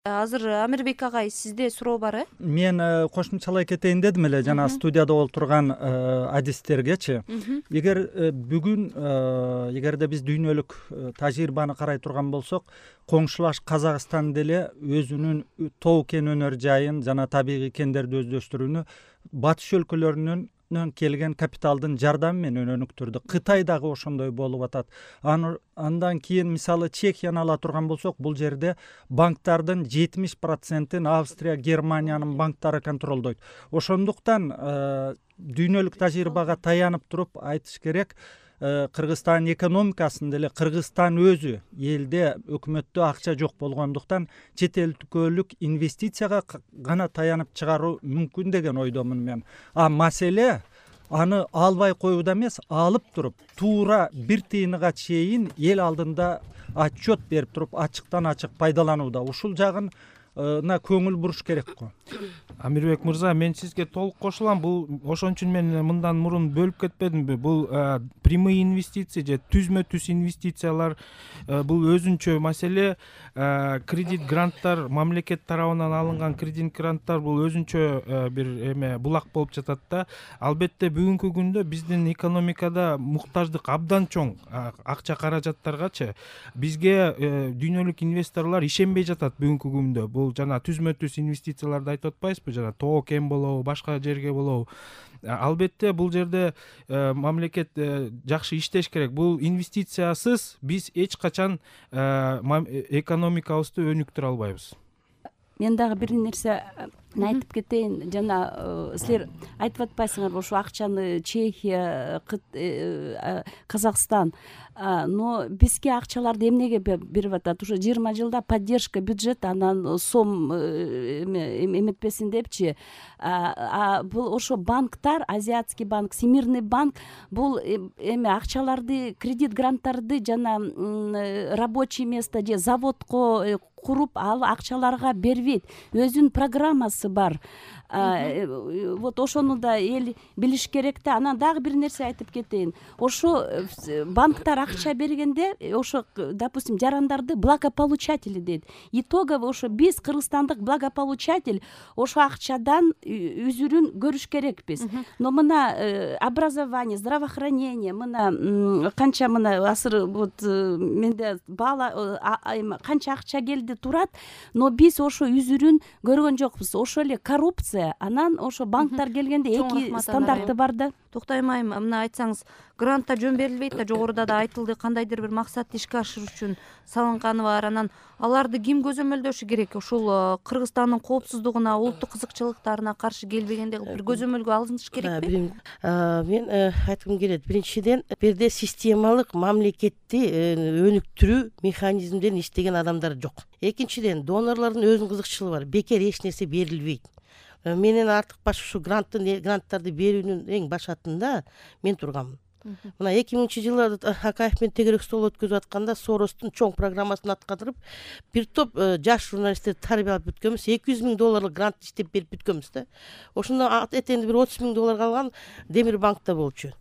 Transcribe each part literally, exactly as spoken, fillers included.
Азыр Амирбек агай, сизде суроо бар э? Мен кошумчалай кетейин дедим эле жана студияда олтурган адистергечи. Эгер бүгүн эгерде биз дүйнөлүк тажрыйбаны карай турган болсок, коңшулаш Казакстан деле өзүнүн тоо кен өнөр жайын жана табигый кендерди өздөштүрүүнү батыш өлкөлөрүнөн келген капиталдын жардамы менен өнүктүрдү. Кытай дагы ошондой болуп атат. Андан кийин мисалы Чехияны ала турган болсок, бул жерде банктардын жетимиш процентин Австрия, Германиянын банктары контролдойт. Ошондуктан дүйнөлүк тажрыйбага таянып туруп айтыш керек, Кыргызстан экономикасын деле Кыргызстан өзү элде өкмөттө акча жок болгондуктан чет элдик инвестицияга гана таянып чыгаруу мүмкүн деген ойдомун мен. А маселе аны албай коюуда эмес, алып туруп туура бир тыйыныга чейин эл алдында отчет берип туруп ачыктан ачык пайдаланууда. Ушул жагын көңүл буруш керек го. Амирбек мырза, мен сизге толук кошулам. Бул ошон үчүн мен мындан мурун бөлүп кетпедимби? Бул прямые инвестиции же түзмө түз инвестициялар бул өзүнчө маселе. Кредит гранттар, мамлекет тарабынан алынган кредит гранттар бул өзүнчө бир эме булак болуп жатат да. Албетте бүгүнкү күндө биздин экономикада муктаждык абдан чоң акча каражаттаргачы. Бизге дүйнөлүк инвесторлор ишенбей жатат бүгүнкү күндө. Бул жана түзмө түз инвестицияларды айтып атпайсызбы? Жана тоо кен болобу, башка жерге болобу. Албетте бул жерде мамлекет жакшы иштеш керек. Бул инвестициясыз биз эч качан экономикабызды өнүктүрө албайбыз. Мен дагы бир нерсе айтып кетейин. Жана силер айтып атпайсыңарбы, ошо акчаны Чехия, Казакстан, но бизге акчаларды эмнеге берип атат? Ушу жыйырма жылда поддержка бюджет, анан сом эметпесин депчи. Бул ошо банктар, Азиатский банк, Всемирный банк бул эме акчаларды, кредит гранттарды жана рабочий место же заводко куруп ал акчаларга бербейт. Өзүнүн программасы бар. Вот ошону да эл билиш керек да. Анан дагы бир нерсе айтып кетейин. Ошо банктар акча бергенде, ошо допустим жарандарды благополучатели дейт. Итогово ошо биз кыргызстандык благополучатель ошо акчадан үзүрүн көрүш керекпиз. Но мына образование, здравоохранение, мына канча мына асыр вот менде бала канча акча келди турат, но биз ошо үзүрүн көргөн жокпуз. Ошо эле коррупция. Анан ошо банктар келгенде эки стандарты бар да. Токтоймайм, мына айтсаңыз, грантта жөн берилбейт да, жогоруда да айтылды, кандайдыр бир максатты ишке ашыруу үчүн салынганы бар. Анан аларды ким көзөмөлдөшү керек? Ушул Кыргызстандын коопсуздугуна, улуттук кызыкчылыктарына каршы келбегенде бир көзөмөлгө алыныш керекпи? Мен айткым келет. Биринчиден, бирде системалык мамлекетти өнүктүрүү механизмдерин иштеген адамдар жок. Экинчиден, донорлордун өзүнүн кызыкчылыгы бар. Бекер эч нерсе берилбейт. Менен артык баш ушу гранттарды берүүнүн эң башатында мен тургамын. Мына эки миңинчи жылы Акаев менен тегерек стол өткөзүп атканда Соростун чоң программасын аткарып, бир топ жаш журналисттерди тарбиялап бүткөнбүз. эки жүз миң долларлык грант иштеп берип бүткөнбүз да. Ошондо этенди бир отуз миң доллар калган Демир банкта болчу.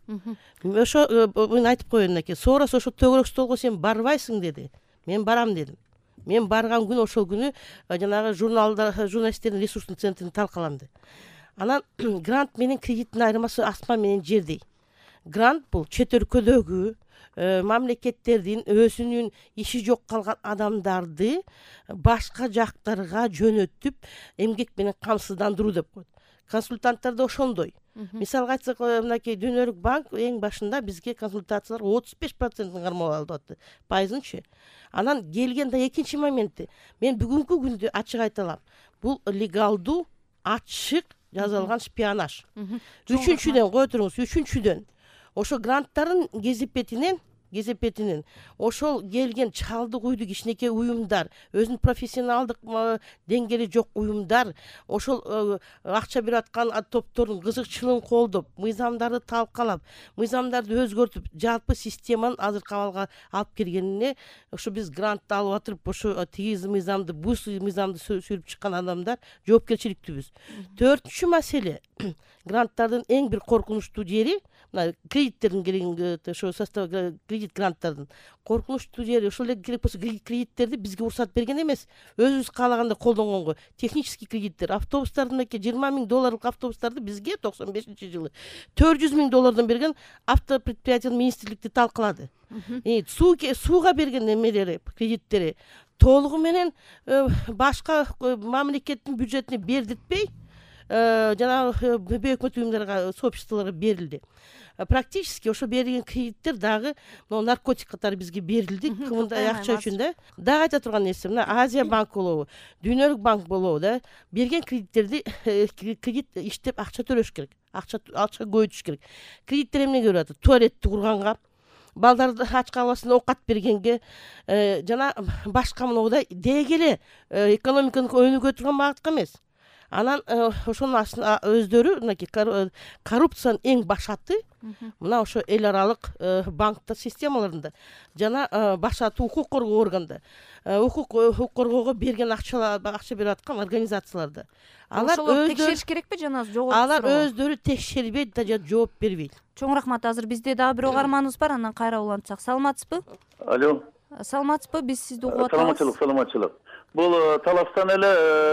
Ошо мен айтып коеюн экен. Сорос ошо тегерек столго сен барбайсың деди. Мен барам дедим. Мен барган күн ошол күнү жанагы журналда журналисттердин ресурстун центрин талкаланды. Анан грант менен кредиттин айырмасы асман менен жердей. Грант бул чет өлкөдөгү мамлекеттердин өзүнүн иши жок калган адамдарды башка жактарга жөнөтүп эмгек менен камсыздандыруу деп коет. Консультанттар да ошондой. Мисалга айтсак, мынакей Дүйнөлүк банк эң башында бизге консультациялар отуз беш проценттин кармап алып атты. Пайызынчы. Анан келгенде экинчи моменти, мен бүгүнкү күндө ачык айта алам. Бул легалдуу, ачык жазылган шпионаж. Үчүнчүдөн кой туруңуз, үчүнчүдөн ошо гранттардын кезепетинен кезепетинен ошол келген чалдык уйду кичинекей уюмдар, өзүнүн профессионалдык деңгээли жок уюмдар ошол акча берип аткан топтордун кызыкчылыгын колдоп, мыйзамдарды талкалап, мыйзамдарды өзгөртүп, жалпы системанын азыркы абалга алып келгенине ошо биз грантты алып атырып, ошо тигиз мыйзамды, бул мыйзамды сүрүп чыккан адамдар жоопкерчиликтүүбүз. Төртүнчү маселе, гранттардын эң бир коркунучтуу жери мына кредиттердин кереги ошо состав кредит гранттардын коркунучтуу жери ошол эле керек болсо кредиттерди бизге уруксат берген эмес, өзүбүз каалагандай колдонгонго. Технический кредиттер автобустардын мынакей жыйырма миң долларлык автобустарды бизге токсон бешинчи жылы төрт жүз миң доллардан берген автопредприятиянын министрликти талкылады. Суу сууга берген немелери кредиттери толугу менен башка мамлекеттин бюджетине бердитпей жанагы өкмөт уюмдарга, сообществолорго берилди. Практически ошо берилген кредиттер дагы могу наркотик катары бизге берилди, кымындай акча үчүн да. Дагы айта турган нерсе, мына Азия банк болобу, Дүйнөлүк банк болобу да, берген кредиттерди кредит иштеп акча төлөш керек, акча акча көбөйтүш керек. Кредиттер эмнеге берип атат? Туалетти курганга, балдарды ач калбасын оокат бергенге, жана башка моногудай дегеле экономиканы өнүгө турган багытка эмес. Анан ошонун өздөрү мынакей коррупциянын эң башаты мына ошо эл аралык банктар системаларында жана башаты укук коргоо органда, укук коргоого берген акча акча берип аткан организацияларда. Алар өздөрү текшериш керекпи жана жооп? Алар өздөрү текшербейт да жооп бербейт. Чоң рахмат. Азыр бизде дагы бир угарманыбыз бар, анан кайра улантсак. Саламатсызбы? Алло. Саламатсызбы? Биз сизди угуп атабыз. Саламатчылык, саламатчылык. Бул Таластан эле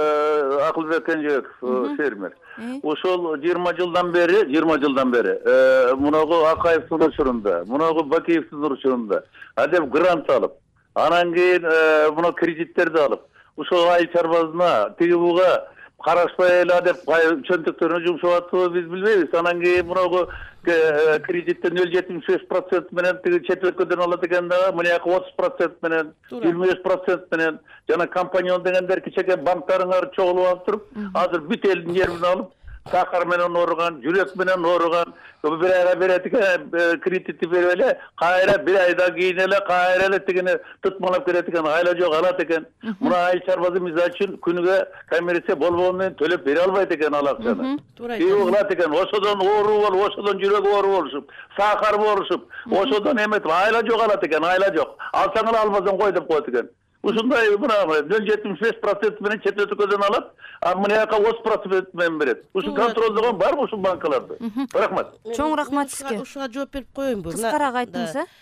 Акылбек Кенжебеков фермер. Ошол жыйырма жылдан бери, жыйырма жылдан бери мунагу Акаевдин учурунда, мунагу Бакиевдин учурунда адеп грант алып, анан кийин муну кредиттерди алып, ошол айыл чарбасына, тиги буга карашпай эле адеп чөнтөктөрүнө жумшап атты, биз билбейбиз. Анан кийин мунагу кредиттен нөл жетимиш беш процент менен тиги чет өлкөдөн алат экен да, мынаяка отуз процент менен, жыйырма беш процент менен жана компаньон дегендер кичеке банктарыңар чогулуп алып туруп, азыр бүт элдин жерин алып, сахар менен ооруган, жүрөк менен ооруган, бир айга берет экен, кредитти берип эле, кайра бир айдан кийин эле кайра эле тигини тытмалап берет экен, айла жок алат экен. Муна айыл чарбасы мисалы үчүн күнүгө коммерция болбогону менен төлөп бере албайт экен ал акчаны. Туура кылат экен, ошодон оору болуп, ошодон жүрөгү оору болушуп, сахар болушуп, ошодон эметип айла жок алат экен, айла жок. Алсаң эле албасаң кой деп коет экен. Ушундай мына нөл жетимиш беш процент менен чет өлкөдөн алат, а мынаяка отуз процент менен берет. Ушу контролдогон барбы ушул банкаларды? Рахмат. Чоң рахмат сизге. Ушуга жооп берип коеюнбу. Кыскараак айтыңыз, э?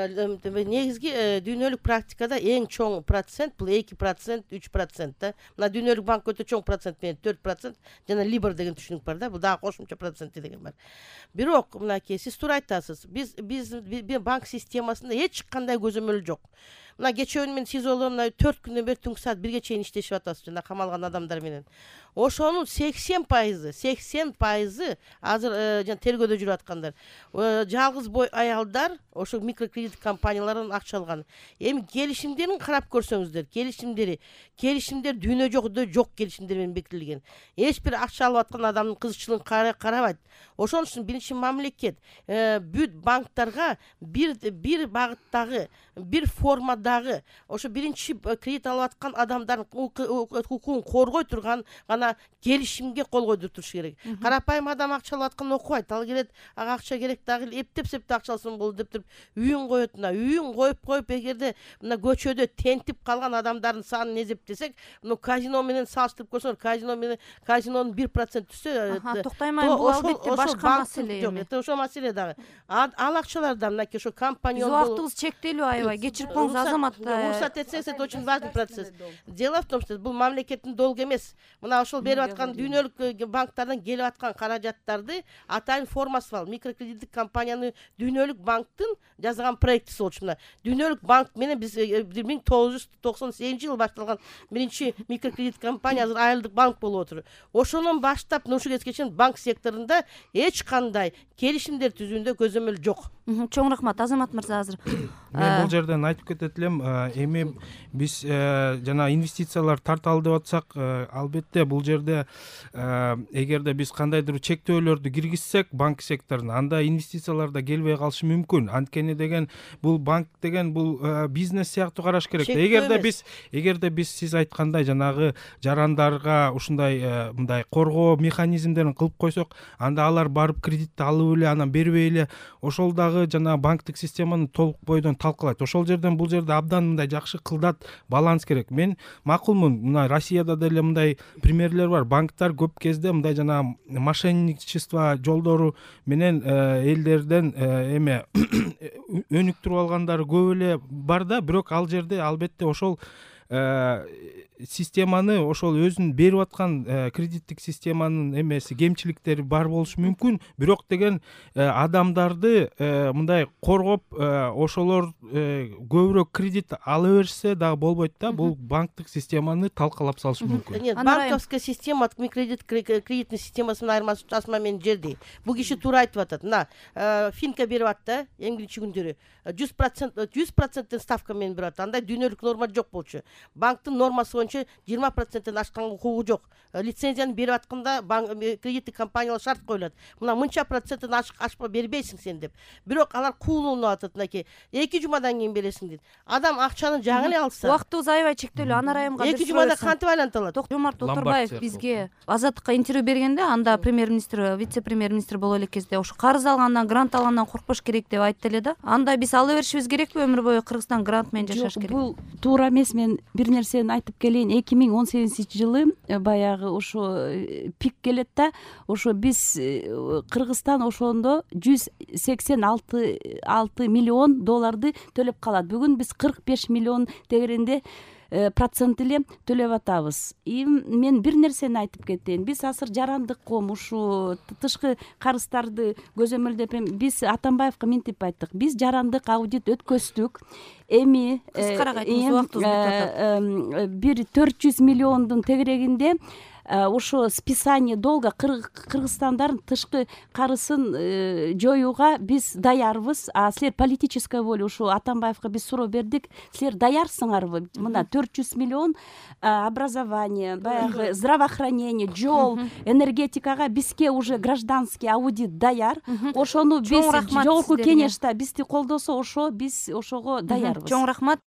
Негизги дүйнөлүк практикада эң чоң процент бул эки процент, үч процент да. Мына дүйнөлүк банк өтө чоң процент менен төрт процент жана Либор деген түшүнүк бар да, бул дагы кошумча процент деген бар. Бирок мынакей сиз туура айтасыз. Биз биз банк системасында эч кандай көзөмөл жок. Мына кечөөнү мен СИЗОдон төрт күндөн бери түнкү саат бирге чейин иштешип атасыз жана камалган адамдар менен. Ошонун сексен пайызы, сексен пайызы азыр жана тергөөдө жүрүп аткандар. Жалгыз бой аялдар ошо микрокредит компаниялардан акча алган. Эми келишимдерин карап көрсөңүздөр, келишимдери, келишимдер дүйнө жокто жок келишимдер менен бекитилген. Эч бир акча алып аткан адамдын кызыкчылыгын карабайт. Ошон үчүн биринчи мамлекет бүт банктарга бир бир багыттагы, бир формадагы ошо биринчи кредит алып аткан адамдардын укугун коргой турган гана келишимге кол койдуруп туруш керек. Карапайым адам акча алып аткан окубайт, ал келет, ага акча керек дагы эптеп-септеп акча алсам болду деп туруп үйүн коет. Мына үйүн коюп коюп эгерде мына көчөдө тентип калган адамдардын санын эсептесек, мына казино менен салыштырып көрсөңөр, казино менен казинонун бир процент түшсө, токтоймайм, бул албетте башка маселе эми. Ошо маселе дагы. Ал акчалардан мынакей ошо компаньон убактыбыз чектелүү, аябай кечирип коюңуз азамат. Уруксат этсеңиз, это очень важный процесс. Дело в том, что бул мамлекеттин долгу эмес. Мына ошол берип аткан дүйнөлүк банктардан келип аткан каражаттарды атайын формасы бар. Микрокредиттик компанияны дүйнөлүк банктын жазган проектиси болчу. Мына дүйнөлүк банк менен биз бир миң тогуз жүз токсон сегизинчи жылы башталган биринчи микрокредит компания азыр айылдык банк болуп отур. Ошонун баштап ушул кезге чейин банк секторунда эч кандай келишимдер түзүүндө көзөмөл жок. Чоң рахмат, Азамат мырза. Азыр мен бул жерден айтып кетет элем, эми биз жана инвестициялар тарталы деп атсак, албетте бул жерде эгерде биз кандайдыр чектөөлөрдү киргизсек банк секторуна, анда инвестициялар да келбей калышы мүмкүн. Анткени деген бул банк деген бул бизнес сыяктуу караш керек. Эгерде биз эгерде биз сиз айткандай жанагы жарандарга ушундай мындай коргоо механизмдерин кылып койсок, анда алар барып кредитти алып эле анан бербей эле ошол дагы жана банктык системаны толук бойдон талкалайт. Ошол жерден бул жерде да абдан мындай жакшы кылдат баланс керек. Мен макулмун, мына Россияда деле мындай примерлер бар. Банктар көп кезде мындай жана мошенничество жолдору менен элдерден эме өнүктүрүп алгандары көп эле бар да, бирок ал жерде албетте ошол системаны, ошол өзүнүн берип аткан кредиттик системанын эмеси кемчиликтери бар болушу мүмкүн, бирок деген адамдарды мындай коргоп ошолор көбүрөөк кредит ала беришсе дагы болбойт да. Бул банктык системаны талкалап салышы мүмкүн. Нет, банковская система кредитный системасынын айырмасы асма менен жердей. Бул киши туура айтып атат. Мына финка берип атты эң биринчи күндөрү жүз процент жүз проценттен ставка менен берип атты. Андай дүйнөлүк норма жок болчу. Банктын нормасы боюнча жыйырма проценттен ашканга укугу жок. Лицензияны берип атканда кредиттик компаниялар шарт коюлат. Мына мынча проценттен ашпа бербейсиң сен деп. Бирок алар куулунуп атат, мынакей эки жумадан кийин бересиң дейт. Адам акчаны жаңы эле алса, убактыбыз аябай чектелүү. Анар айымга эки жумада кантип айлантып алат? Жомарт Отурбаев бизге Азаттыкка интервью бергенде, анда премьер-министр, вице-премьер-министр боло элек кезде ошо карыз алгандан, грант алгандан коркпош керек деп айтты эле да. Анда биз ала беришибиз керекпи, өмүр бою Кыргызстан грант менен жашаш керек? Бул туура эмес. Мен бир нерсени айтып келейин. эки миң он сегизинчи жылы баягы ошо пик келет да, ошо биз Кыргызстан ошондо жүз сексен алты миллион долларды төлөп калат. Бүгүн биз кырк беш миллион тегеринде процент эле төлөп атабыз. И мен бир нерсени айтып кетейин. Биз азыр жарандык ком, ушу тышкы карыздарды көзөмөлдөп, биз Атамбаевга мынтип айттык. Биз жарандык аудит өткөздүк. Эми бир төрт жүз миллиондун тегерегинде ошо списание долга Кыргызстандардын тышкы карызын жоюуга биз даярбыз. А силер политическая воля, ушу Атамбаевга биз суроо бердик. Силер даярсыңарбы? Мына төрт жүз миллион образование, баягы здравоохранение, жол, энергетикага бизге уже гражданский аудит даяр. Ошону биз жогорку кеңеште бизди колдосо, ошо биз ошого даярбыз. Чоң рахмат.